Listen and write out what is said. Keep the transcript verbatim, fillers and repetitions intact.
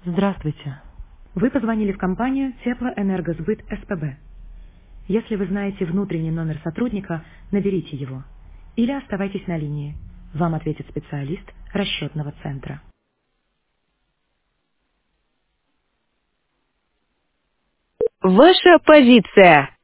Здравствуйте. Вы позвонили в компанию Теплоэнергосбыт СПБ. Если вы знаете внутренний номер сотрудника, наберите его. Или оставайтесь на линии. Вам ответит специалист расчетного центра. Ваша позиция.